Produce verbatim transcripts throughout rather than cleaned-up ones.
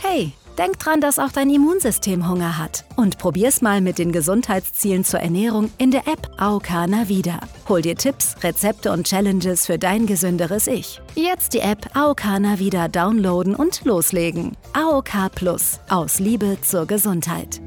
Hey, denk dran, dass auch dein Immunsystem Hunger hat. Und probier's mal mit den Gesundheitszielen zur Ernährung in der App A O K Navida. Hol dir Tipps, Rezepte und Challenges für dein gesünderes Ich. Jetzt die App A O K Navida downloaden und loslegen. A O K Plus. Aus Liebe zur Gesundheit.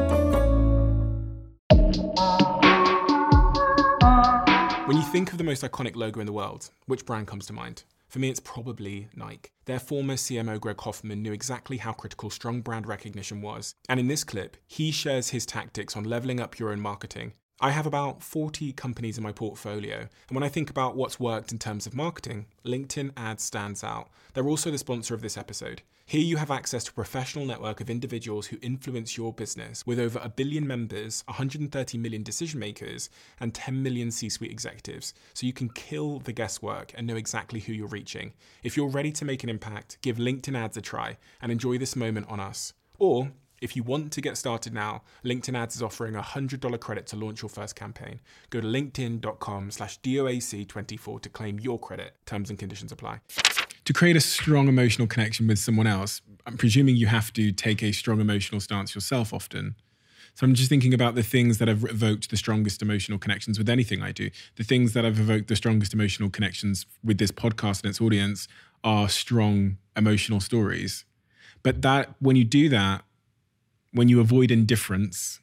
When you think of the most iconic logo in the world, which brand comes to mind? For me, it's probably Nike. Their former C M O Greg Hoffman knew exactly how critical strong brand recognition was. And in this clip, he shares his tactics on leveling up your own marketing. I have about forty companies in my portfolio, and when I think about what's worked in terms of marketing, LinkedIn Ads stands out. They're also the sponsor of this episode. Here you have access to a professional network of individuals who influence your business with over a billion members, one hundred thirty million decision makers, and ten million C-suite executives, so you can kill the guesswork and know exactly who you're reaching. If you're ready to make an impact, give LinkedIn Ads a try and enjoy this moment on us. Or, if you want to get started now, LinkedIn Ads is offering a one hundred dollars credit to launch your first campaign. Go to linkedin.com slash DOAC24 to claim your credit. Terms and conditions apply. To create a strong emotional connection with someone else, I'm presuming you have to take a strong emotional stance yourself often. So I'm just thinking about the things that have evoked the strongest emotional connections with anything I do. The things that have evoked the strongest emotional connections with this podcast and its audience are strong emotional stories. But that when you do that, when you avoid indifference,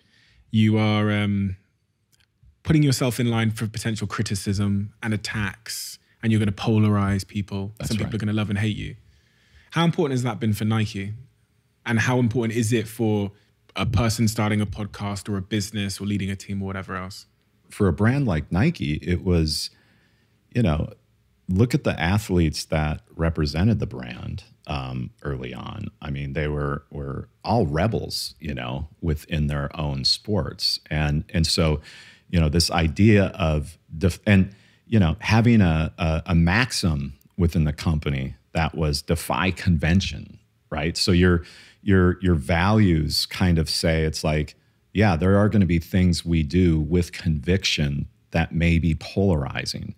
you are um, putting yourself in line for potential criticism and attacks, and you're going to polarize people. That's Some people right. are going to love and hate you. How important has that been for Nike? And how important is it for a person starting a podcast or a business or leading a team or whatever else? For a brand like Nike, it was, you know, look at the athletes that represented the brand um, early on. I mean, they were were all rebels, you know, within their own sports. And and so, you know, this idea of, def- and, you know, having a, a, a maxim within the company that was defy convention, right? So your your your values kind of say, it's like, yeah, there are going to be things we do with conviction that may be polarizing,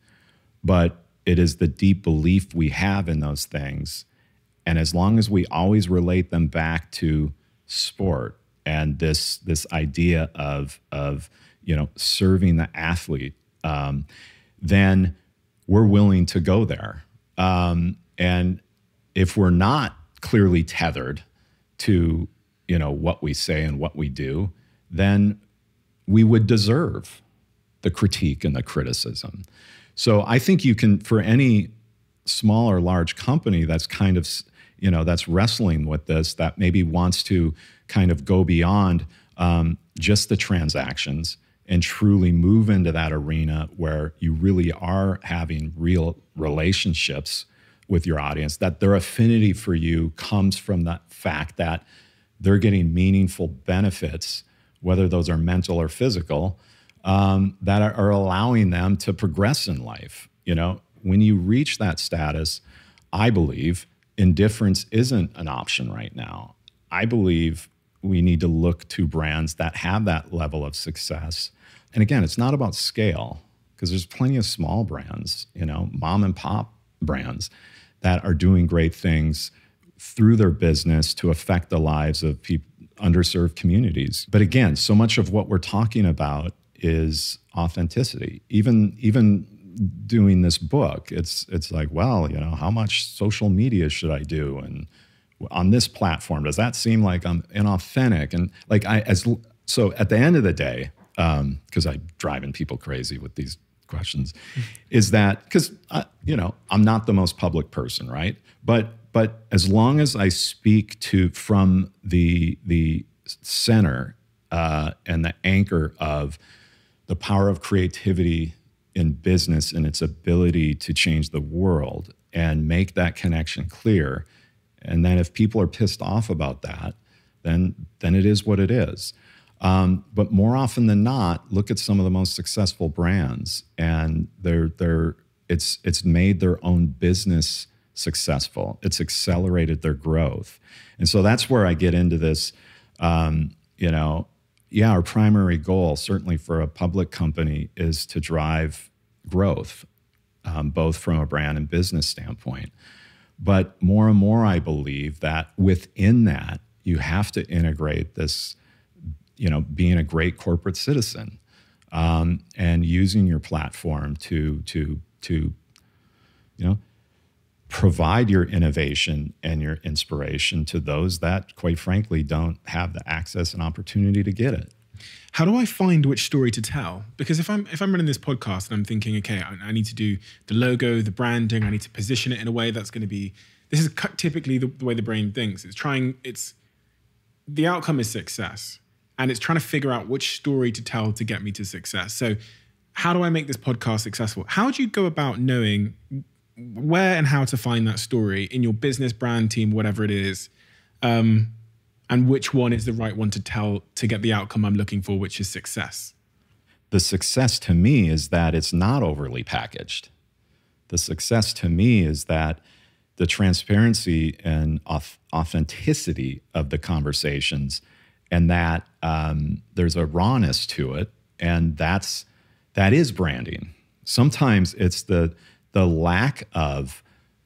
but it is the deep belief we have in those things. And as long as we always relate them back to sport and this this idea of of you know serving the athlete, um, then we're willing to go there. Um, and if we're not clearly tethered to you know what we say and what we do, then we would deserve the critique and the criticism. So I think you can, for any small or large company that's kind of, you know, that's wrestling with this, that maybe wants to kind of go beyond um, just the transactions and truly move into that arena where you really are having real relationships with your audience, that their affinity for you comes from the fact that they're getting meaningful benefits, whether those are mental or physical, um, that are, are allowing them to progress in life. You know, when you reach that status, I believe indifference isn't an option right now. I believe we need to look to brands that have that level of success. And again, it's not about scale, because there's plenty of small brands, you know, mom and pop brands that are doing great things through their business to affect the lives of people, underserved communities. But again, so much of what we're talking about is authenticity. Even even doing this book, it's it's like, well, you know, how much social media should I do? And on this platform, does that seem like I'm inauthentic? And like I as so at the end of the day, um, because I'm driving people crazy with these questions, is that because you know I'm not the most public person, right? But but as long as I speak to from the the center uh, and the anchor of the power of creativity in business and its ability to change the world and make that connection clear, and then if people are pissed off about that, then then it is what it is. Um, but more often than not, look at some of the most successful brands, and they're they're it's it's made their own business successful. It's accelerated their growth, and so that's where I get into this. Um, you know, yeah, our primary goal, certainly for a public company, is to drive growth, um, both from a brand and business standpoint. But more and more, I believe that within that, you have to integrate this, you know, being a great corporate citizen, um, and using your platform to to to, you know, provide your innovation and your inspiration to those that, quite frankly, don't have the access and opportunity to get it. How do I find which story to tell? Because if I'm if I'm running this podcast and I'm thinking, okay, I, I need to do the logo, the branding, I need to position it in a way that's going to be. This is typically the, the way the brain thinks. It's trying. It's the outcome is success, and it's trying to figure out which story to tell to get me to success. So, how do I make this podcast successful? How do you go about knowing where and how to find that story in your business, brand, team, whatever it is? Um, And which one is the right one to tell to get the outcome I'm looking for, which is success? The success to me is that it's not overly packaged. The success to me is that the transparency and authenticity of the conversations, and that um, there's a rawness to it, and that's that is branding. Sometimes it's the the lack of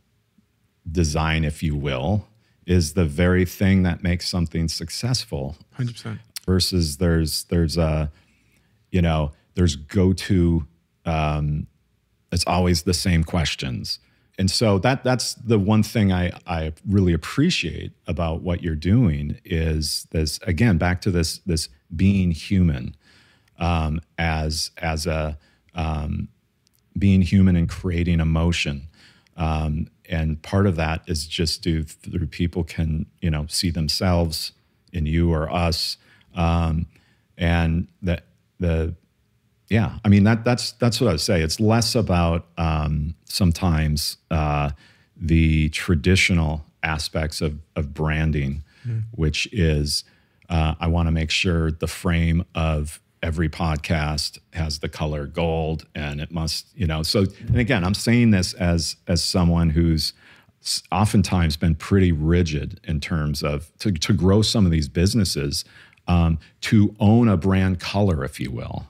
design, if you will, is the very thing that makes something successful. one hundred percent. Versus there's there's a, you know, there's go-to, um, it's always the same questions. And so that that's the one thing I, I really appreciate about what you're doing is this, again, back to this this being human, um, as as a um, being human and creating emotion. Um, and part of that is just to, through people can, you know, see themselves in you or us. Um, and that the, yeah, I mean, that that's, that's what I would say. It's less about, um, sometimes, uh, the traditional aspects of, of branding, mm. which is, uh, I want to make sure the frame of every podcast has the color gold, and it must, you know, so, and again, I'm saying this as, as someone who's oftentimes been pretty rigid in terms of, to, to grow some of these businesses, um, to own a brand color, if you will.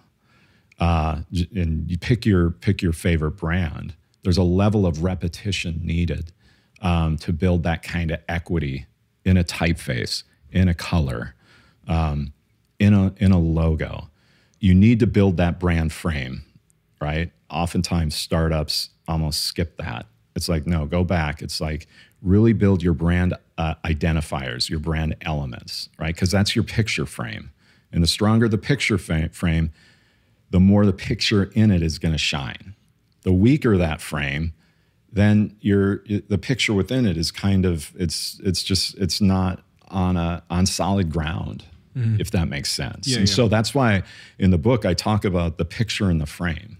Uh, and you pick your, pick your favorite brand. There's a level of repetition needed, um, to build that kind of equity in a typeface, in a color, um, in a, in a logo. You need to build that brand frame, right? Oftentimes startups almost skip that. It's like, no, go back. It's like really build your brand uh, identifiers, your brand elements, right? Because that's your picture frame. And the stronger the picture frame, the more the picture in it is going to shine. The weaker that frame, then your the picture within it is kind of, it's it's just, it's not on a on solid ground. Mm-hmm. If that makes sense. Yeah, and yeah. so that's why in the book I talk about the picture in the frame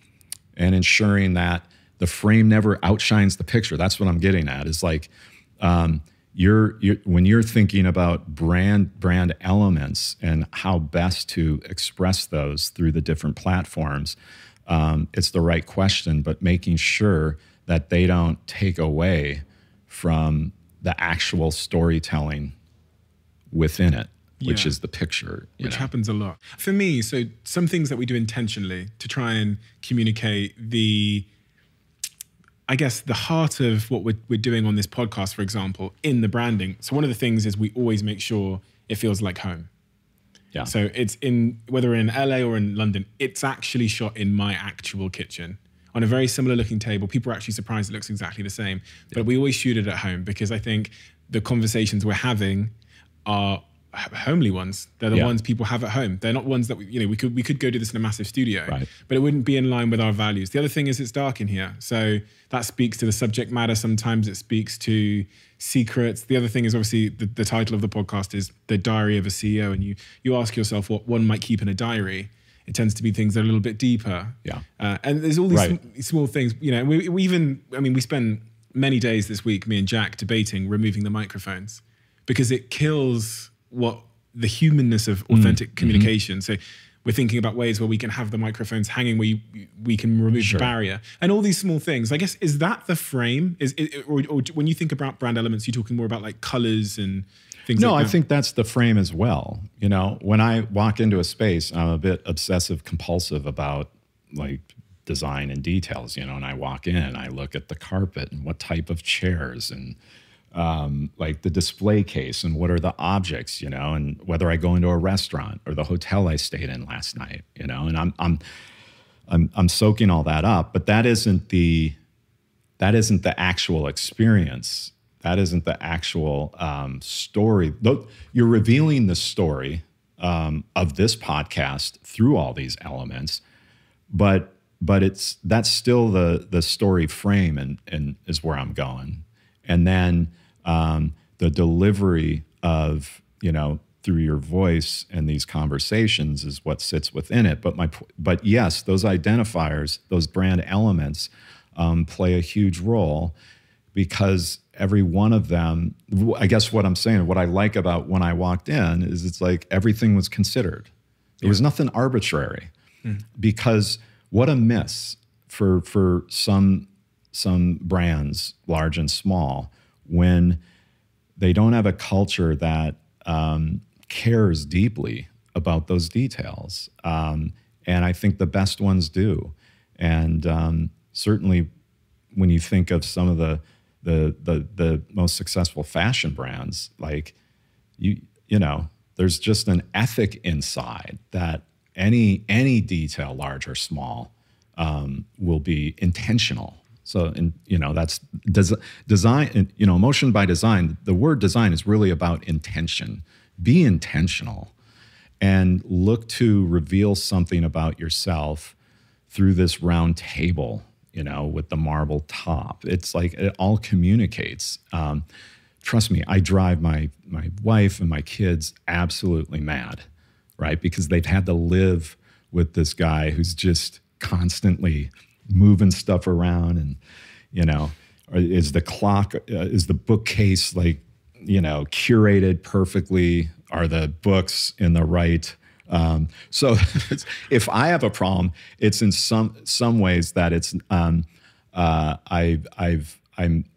and ensuring that the frame never outshines the picture. That's what I'm getting at. Is like um, you're, you're when you're thinking about brand brand elements and how best to express those through the different platforms, um, it's the right question, but making sure that they don't take away from the actual storytelling within it. Which yeah. is the picture. Which know? happens a lot. For me, so some things that we do intentionally to try and communicate the, I guess, the heart of what we're, we're doing on this podcast, for example, in the branding. So one of the things is we always make sure it feels like home. Yeah. So it's in, whether in L A or in London, it's actually shot in my actual kitchen on a very similar looking table. People are actually surprised it looks exactly the same. But yeah. we always shoot it at home because I think the conversations we're having are homely ones. They're the yeah. ones people have at home. They're not ones that we, you know, we could we could go do this in a massive studio, right. but it wouldn't be in line with our values. The other thing is it's dark in here, so that speaks to the subject matter. Sometimes it speaks to secrets. The other thing is obviously the, the title of the podcast is The Diary of a C E O, and you you ask yourself what one might keep in a diary. It tends to be things that are a little bit deeper. Yeah, uh, and there's all these right. sm- small things. You know, we, we even I mean we spend many days this week, me and Jack, debating removing the microphones because it kills what the humanness of authentic mm. communication. Mm-hmm. So we're thinking about ways where we can have the microphones hanging where you, we can remove sure. the barrier and all these small things. I guess, is that the frame? Is it, or, or when you think about brand elements, you're talking more about like colors and things no, like that? No, I think that's the frame as well. You know, when I walk into a space, I'm a bit obsessive compulsive about like design and details, you know, and I walk in and I look at the carpet and what type of chairs and um, like the display case and what are the objects, you know, and whether I go into a restaurant or the hotel I stayed in last night, you know, and I'm I'm I'm I'm soaking all that up, but that isn't the that isn't the actual experience. That isn't the actual um, story. You're revealing the story um, of this podcast through all these elements, but but it's that's still the the story frame and and is where I'm going, and then um, the delivery of, you know, through your voice and these conversations is what sits within it. But my but yes, those identifiers, those brand elements, um, play a huge role, because every one of them, I guess what I'm saying, what I like about When I Walked In is it's like everything was considered. There was nothing arbitrary, mm. because what a miss for for some some brands, large and small, when they don't have a culture that um, cares deeply about those details. Um, and I think the best ones do. And um, certainly when you think of some of the the the the most successful fashion brands, like you you know, there's just an ethic inside that any any detail, large or small, um, will be intentional. So, and you know, that's des- design. You know, Emotion by Design. The word design is really about intention. Be intentional, and look to reveal something about yourself through this round table, you know, with the marble top. It's like it all communicates. Um, trust me, I drive my my wife and my kids absolutely mad, right? Because they've had to live with this guy who's just constantly moving stuff around, and, you know, is the clock, uh, is the bookcase like, you know, curated perfectly? Are the books in the right? Um, so if I have a problem, it's in some some ways that it's um, uh, I I've I'm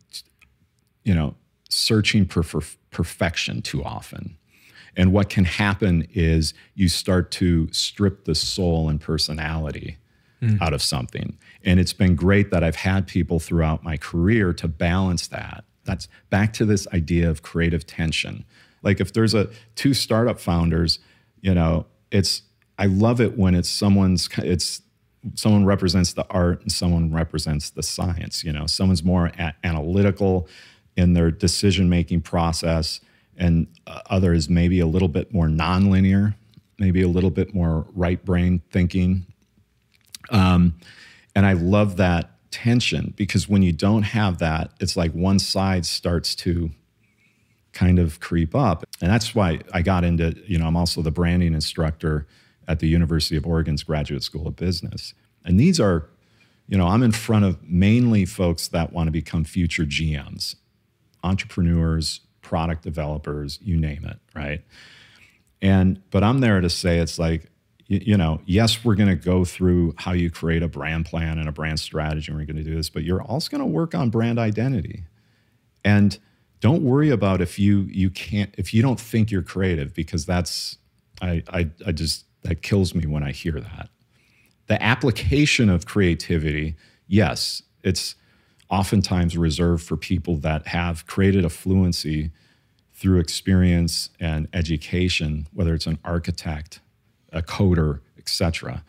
you know searching for, for perfection too often, and what can happen is you start to strip the soul and personality mm. out of something. And it's been great that I've had people throughout my career to balance that. That's back to this idea of creative tension. Like if there's a two startup founders, you know, it's, I love it when it's someone's, it's someone represents the art and someone represents the science. You know, someone's more a- analytical in their decision-making process, and uh, others maybe a little bit more nonlinear, maybe a little bit more right brain thinking. Um, and I love that tension, because when you don't have that, it's like one side starts to kind of creep up. And that's why I got into, you know, I'm also the branding instructor at the University of Oregon's Graduate School of Business. And these are, you know, I'm in front of mainly folks that want to become future G Ms, entrepreneurs, product developers, you name it, right? And, but I'm there to say, it's like, you, you know, yes, we're going to go through how you create a brand plan and a brand strategy, and we're going to do this, but you're also going to work on brand identity. And don't worry about if you you can't, if you don't think you're creative, because that's, I, I, I just, that kills me when I hear that. The application of creativity, yes, it's oftentimes reserved for people that have created a fluency through experience and education, whether it's an architect, a coder, et cetera.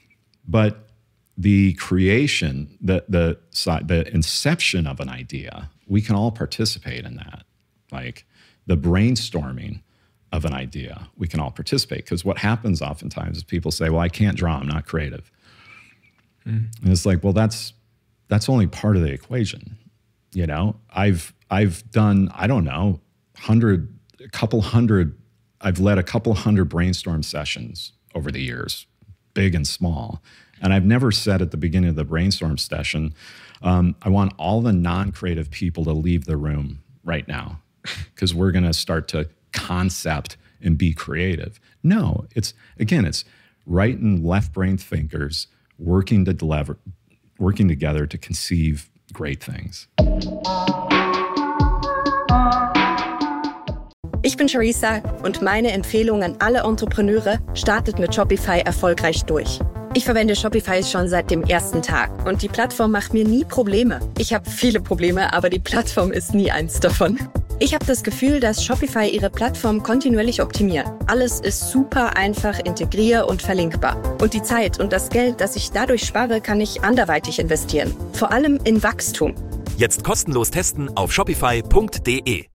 But the creation, the the the inception of an idea, we can all participate in that. Like the brainstorming of an idea, we can all participate, because what happens oftentimes is people say, well, I can't draw, I'm not creative. Mm. And it's like, well, that's that's only part of the equation. You know, I've I've done, I don't know, hundred, a couple hundred, I've led a couple hundred brainstorm sessions over the years, big and small. And I've never said at the beginning of the brainstorm session, um, I want all the non-creative people to leave the room right now, because we're going to start to concept and be creative. No, it's, again, it's right and left brain thinkers working to deliver, working together to conceive great things. Ich bin Charissa und meine Empfehlung an alle Entrepreneure: startet mit Shopify erfolgreich durch. Ich verwende Shopify schon seit dem ersten Tag und die Plattform macht mir nie Probleme. Ich habe viele Probleme, aber die Plattform ist nie eins davon. Ich habe das Gefühl, dass Shopify ihre Plattform kontinuierlich optimiert. Alles ist super einfach, integrier- und verlinkbar. Und die Zeit und das Geld, das ich dadurch spare, kann ich anderweitig investieren. Vor allem in Wachstum. Jetzt kostenlos testen auf shopify punkt de.